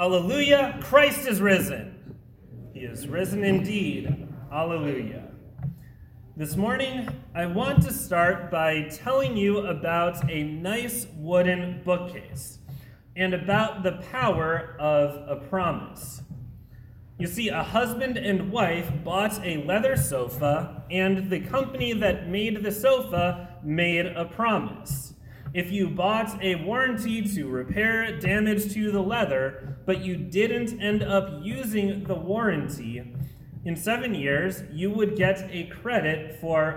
Alleluia, Christ is risen. He is risen indeed. Alleluia. This morning, I want to start by telling you about a nice wooden bookcase and about the power of a promise. You see, a husband and wife bought a leather sofa, and the company that made the sofa made a promise. If you bought a warranty to repair damage to the leather, but you didn't end up using the warranty, in 7 years, you would get a credit for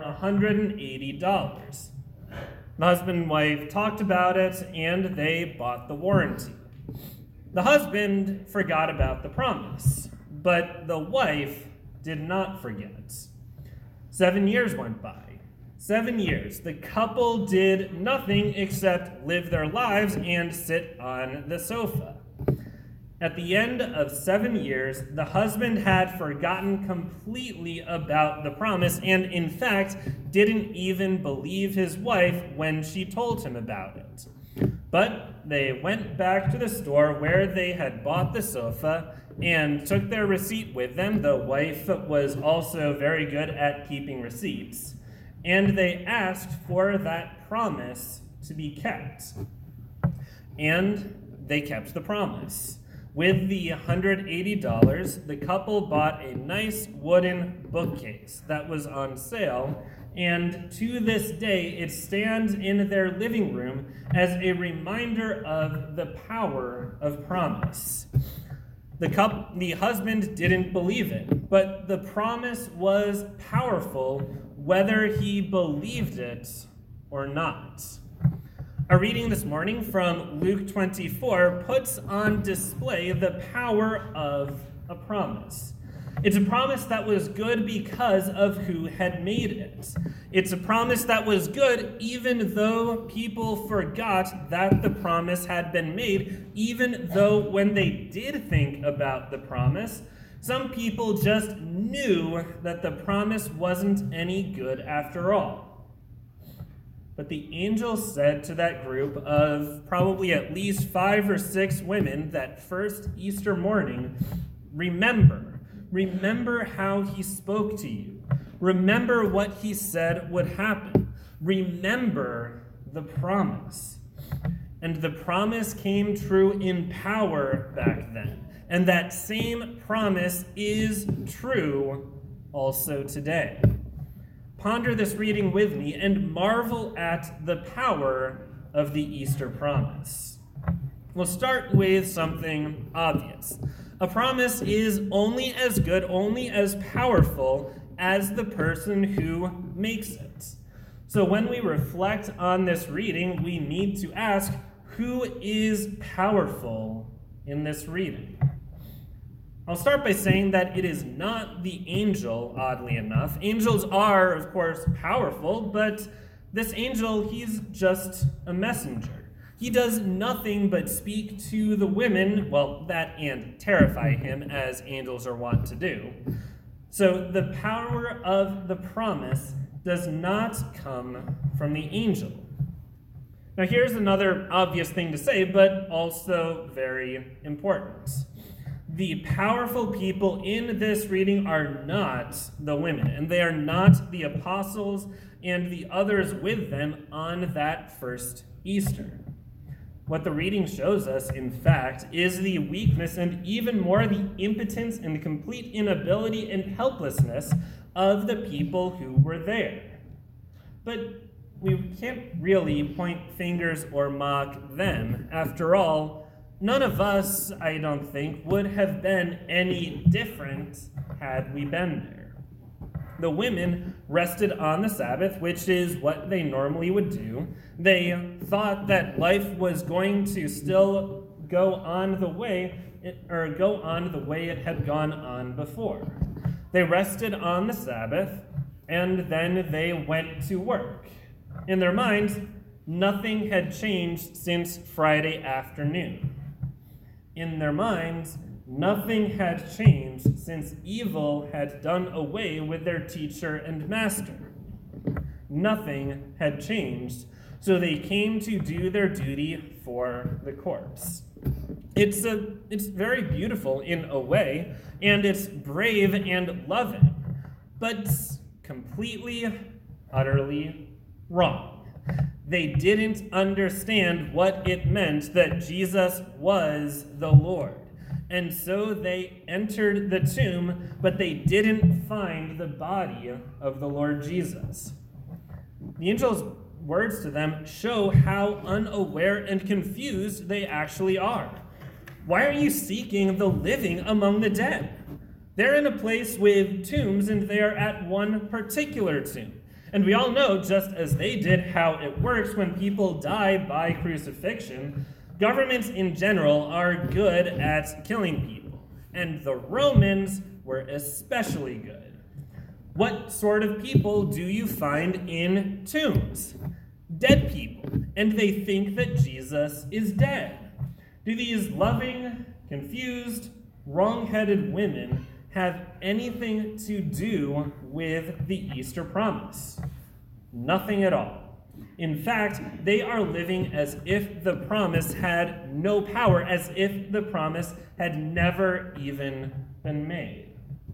$180. The husband and wife talked about it, and they bought the warranty. The husband forgot about the promise, but the wife did not forget. 7 years went by. 7 years. The couple did nothing except live their lives and sit on the sofa. At the end of 7 years, the husband had forgotten completely about the promise and, in fact, didn't even believe his wife when she told him about it. But they went back to the store where they had bought the sofa and took their receipt with them. The wife was also very good at keeping receipts. And they asked for that promise to be kept. And they kept the promise. With the $180, the couple bought a nice wooden bookcase that was on sale, and to this day it stands in their living room as a reminder of the power of promise. The husband didn't believe it, but the promise was powerful whether he believed it or not. Our reading this morning from Luke 24 puts on display the power of a promise. It's a promise that was good because of who had made it. It's a promise that was good even though people forgot that the promise had been made, even though when they did think about the promise, some people just knew that the promise wasn't any good after all. But the angel said to that group of probably at least 5 or 6 women that first Easter morning, remember how he spoke to you. Remember what he said would happen. Remember the promise. And the promise came true in power back then. And that same promise is true also today. Ponder this reading with me and marvel at the power of the Easter promise. We'll start with something obvious. A promise is only as good, only as powerful as the person who makes it. So when we reflect on this reading, we need to ask, who is powerful in this reading? I'll start by saying that it is not the angel, oddly enough. Angels are, of course, powerful, but this angel, he's just a messenger. He does nothing but speak to the women, well, that and terrify him, as angels are wont to do. So the power of the promise does not come from the angel. Now here's another obvious thing to say, but also very important. The powerful people in this reading are not the women, and they are not the apostles and the others with them on that first Easter. What the reading shows us, in fact, is the weakness and even more the impotence and the complete inability and helplessness of the people who were there. But we can't really point fingers or mock them. After all, none of us, I don't think, would have been any different had we been there. The women rested on the Sabbath, which is what they normally would do. They thought that life was going to still go on the way it had gone on before. They rested on the Sabbath, and then they went to work. In their minds, nothing had changed since Friday afternoon. In their minds, nothing had changed since evil had done away with their teacher and master. Nothing had changed, so they came to do their duty for the corpse. It's very beautiful in a way, and it's brave and loving, but completely, utterly wrong. They didn't understand what it meant that Jesus was the Lord. And so they entered the tomb, but they didn't find the body of the Lord Jesus. The angel's words to them show how unaware and confused they actually are. Why are you seeking the living among the dead? They're in a place with tombs, and they are at one particular tomb. And we all know, just as they did, how it works when people die by crucifixion. Governments in general are good at killing people, and the Romans were especially good. What sort of people do you find in tombs? Dead people, and they think that Jesus is dead. Do these loving, confused, wrong-headed women have anything to do with the Easter promise? Nothing at all. In fact, they are living as if the promise had no power, as if the promise had never even been made.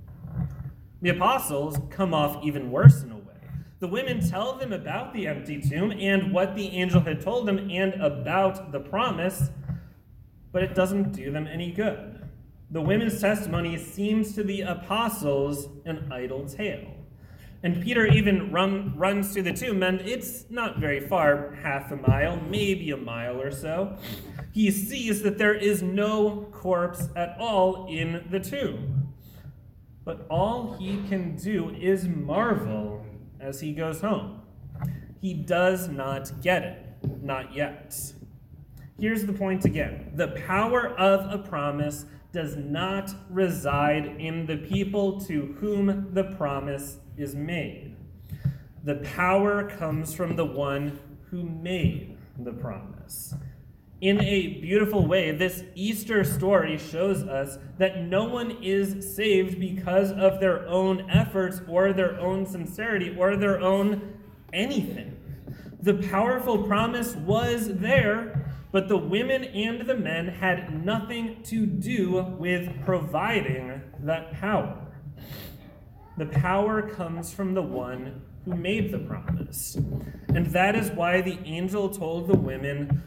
The apostles come off even worse in a way. The women tell them about the empty tomb and what the angel had told them and about the promise, but it doesn't do them any good. The women's testimony seems to the apostles an idle tale. And Peter even runs to the tomb, and it's not very far, half a mile, maybe a mile or so. He sees that there is no corpse at all in the tomb. But all he can do is marvel as he goes home. He does not get it, not yet. Here's the point again. The power of a promise does not reside in the people to whom the promise is made. The power comes from the one who made the promise. In a beautiful way, this Easter story shows us that no one is saved because of their own efforts or their own sincerity or their own anything. The powerful promise was there, but the women and the men had nothing to do with providing that power. The power comes from the one who made the promise. And that is why the angel told the women,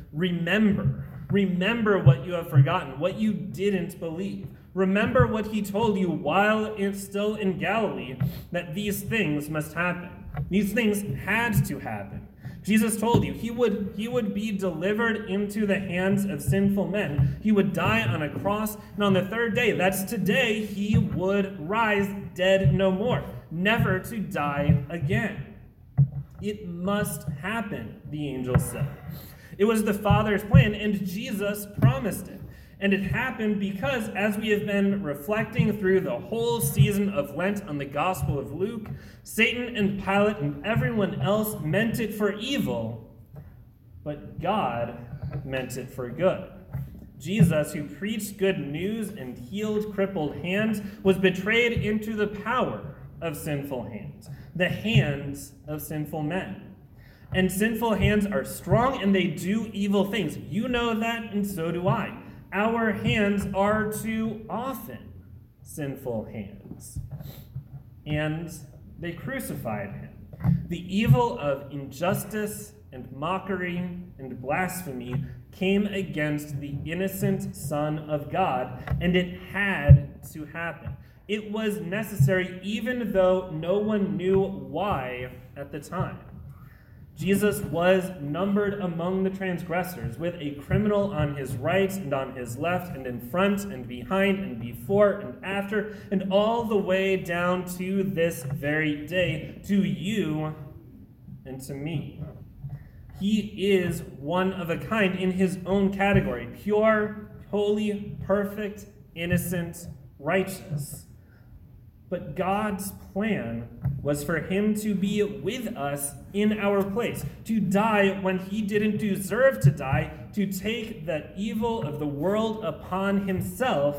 remember what you have forgotten, what you didn't believe. Remember what he told you while still in Galilee, that these things must happen. These things had to happen. Jesus told you he would be delivered into the hands of sinful men. He would die on a cross, and on the third day, that's today, he would rise dead no more, never to die again. It must happen, the angel said. It was the Father's plan, and Jesus promised it. And it happened because, as we have been reflecting through the whole season of Lent on the Gospel of Luke, Satan and Pilate and everyone else meant it for evil, but God meant it for good. Jesus, who preached good news and healed crippled hands, was betrayed into the power of sinful hands, the hands of sinful men. And sinful hands are strong and they do evil things. You know that, and so do I. Our hands are too often sinful hands. And they crucified him. The evil of injustice and mockery and blasphemy came against the innocent Son of God, and it had to happen. It was necessary, even though no one knew why at the time. Jesus was numbered among the transgressors, with a criminal on his right and on his left and in front and behind and before and after, and all the way down to this very day, to you and to me. He is one of a kind in his own category, pure, holy, perfect, innocent, righteous. But God's plan was for him to be with us in our place, to die when he didn't deserve to die, to take the evil of the world upon himself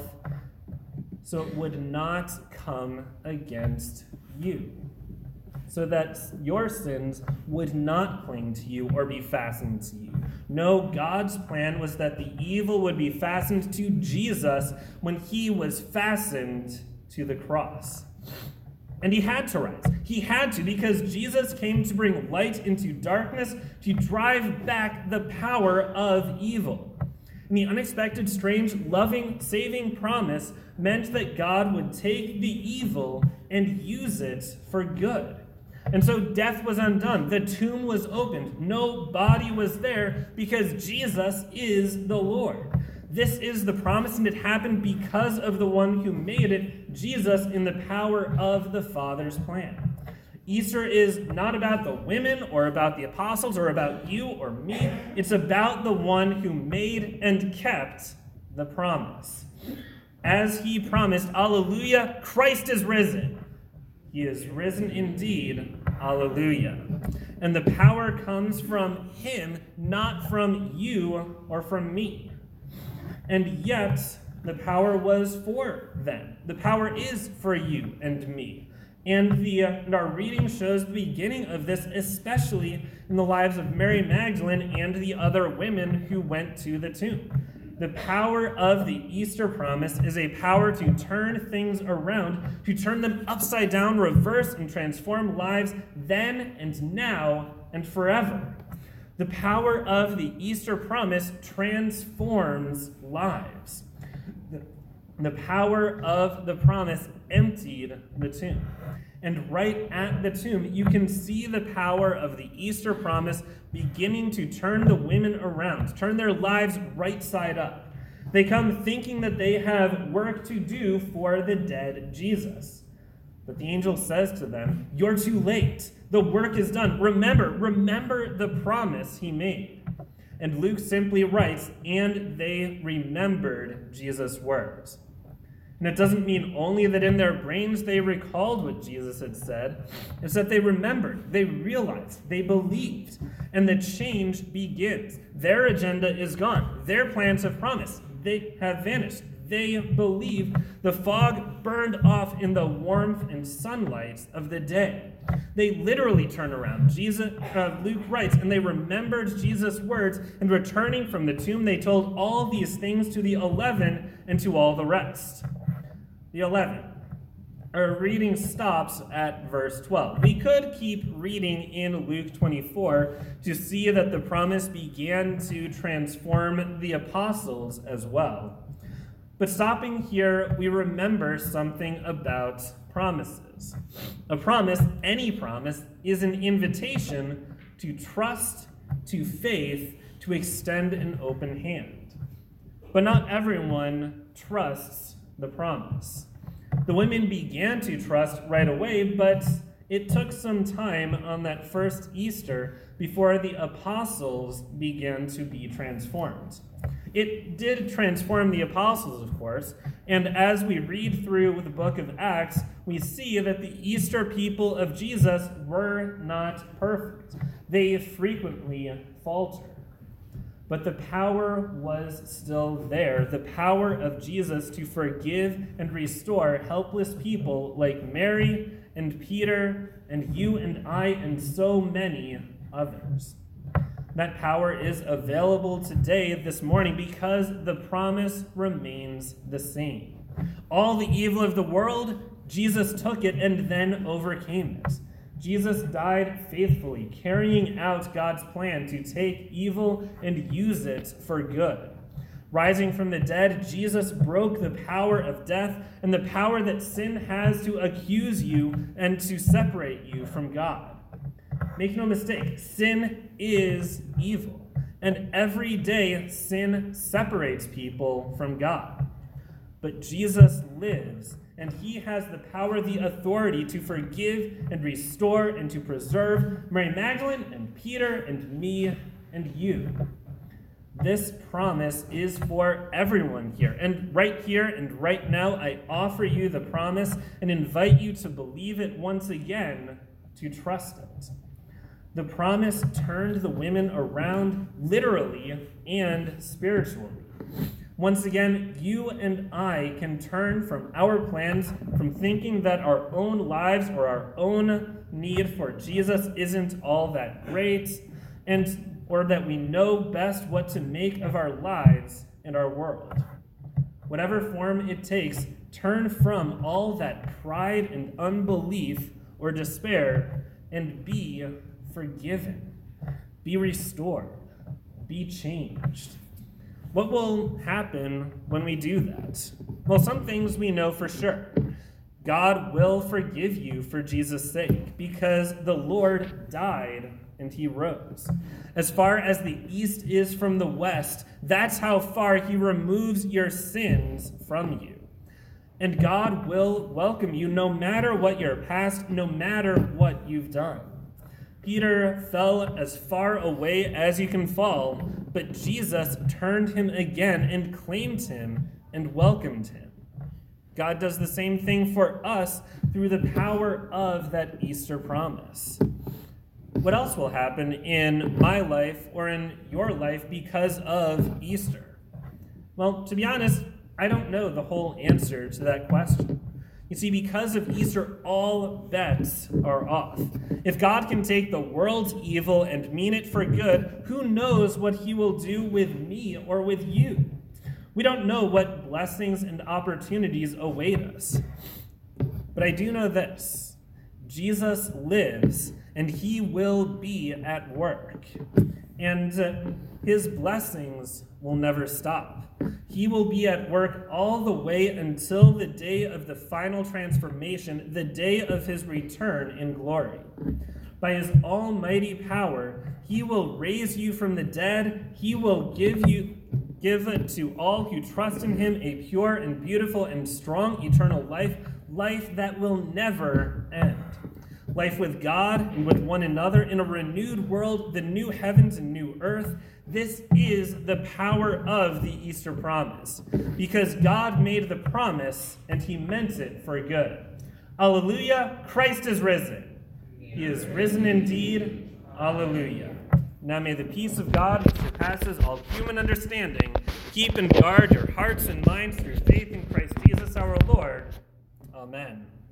so it would not come against you, so that your sins would not cling to you or be fastened to you. No, God's plan was that the evil would be fastened to Jesus when he was fastened to the cross. And he had to rise. He had to, because Jesus came to bring light into darkness, to drive back the power of evil. And the unexpected, strange, loving, saving promise meant that God would take the evil and use it for good. And so death was undone. The tomb was opened. No body was there because Jesus is the Lord. This is the promise, and it happened because of the one who made it, Jesus, in the power of the Father's plan. Easter is not about the women or about the apostles or about you or me. It's about the one who made and kept the promise. As he promised, Alleluia, Christ is risen. He is risen indeed, Alleluia. And the power comes from him, not from you or from me. And yet, the power was for them. The power is for you and me. And our reading shows the beginning of this, especially in the lives of Mary Magdalene and the other women who went to the tomb. The power of the Easter promise is a power to turn things around, to turn them upside down, reverse, and transform lives then and now and forever. The power of the Easter promise transforms lives. The power of the promise emptied the tomb. And right at the tomb, you can see the power of the Easter promise beginning to turn the women around, turn their lives right side up. They come thinking that they have work to do for the dead Jesus. But the angel says to them, "You're too late. The work is done. Remember the promise he made." And Luke simply writes, "And they remembered Jesus' words." And it doesn't mean only that in their brains they recalled what Jesus had said. It's that they remembered, they realized, they believed. And the change begins. Their agenda is gone. Their plans of promise, they have vanished. They believe. The fog burned off in the warmth and sunlight of the day. They literally turn around. Luke writes, "And they remembered Jesus' words, and returning from the tomb, they told all these things to the 11 and to all the rest." The 11. Our reading stops at verse 12. We could keep reading in Luke 24 to see that the promise began to transform the apostles as well. But stopping here, we remember something about promises. A promise, any promise, is an invitation to trust, to faith, to extend an open hand. But not everyone trusts the promise. The women began to trust right away, but it took some time on that first Easter before the apostles began to be transformed. It did transform the apostles, of course, and as we read through the book of Acts, we see that the Easter people of Jesus were not perfect. They frequently faltered. But the power was still there, the power of Jesus to forgive and restore helpless people like Mary and Peter and you and I and so many others. That power is available today, this morning, because the promise remains the same. All the evil of the world, Jesus took it and then overcame it. Jesus died faithfully, carrying out God's plan to take evil and use it for good. Rising from the dead, Jesus broke the power of death and the power that sin has to accuse you and to separate you from God. Make no mistake, sin is evil, and every day sin separates people from God. But Jesus lives, and he has the power, the authority to forgive and restore and to preserve Mary Magdalene and Peter and me and you. This promise is for everyone here. And right now, I offer you the promise and invite you to believe it once again, to trust it. The promise turned the women around literally and spiritually. Once again, you and I can turn from our plans, from thinking that our own lives or our own need for Jesus isn't all that great, and or that we know best what to make of our lives and our world. Whatever form it takes, turn from all that pride and unbelief or despair and be forgiven. Be restored. Be changed. What will happen when we do that? Well, some things we know for sure. God will forgive you for Jesus' sake because the Lord died and he rose. As far as the east is from the west, that's how far he removes your sins from you. And God will welcome you no matter what your past, no matter what you've done. Peter fell as far away as you can fall, but Jesus turned him again and claimed him and welcomed him. God does the same thing for us through the power of that Easter promise. What else will happen in my life or in your life because of Easter? Well, to be honest, I don't know the whole answer to that question. You see, because of Easter, all bets are off. If God can take the world's evil and mean it for good, who knows what he will do with me or with you? We don't know what blessings and opportunities await us. But I do know this: Jesus lives, and he will be at work. And his blessings will never stop. He will be at work all the way until the day of the final transformation, the day of his return in glory. By his almighty power, he will raise you from the dead. He will give to all who trust in him a pure and beautiful and strong eternal life that will never end. Life with God and with one another in a renewed world, the new heavens and new earth. This is the power of the Easter promise, because God made the promise and he meant it for good. Alleluia, Christ is risen. He is risen indeed. Alleluia. Now may the peace of God, which surpasses all human understanding, keep and guard your hearts and minds through faith in Christ Jesus our Lord. Amen.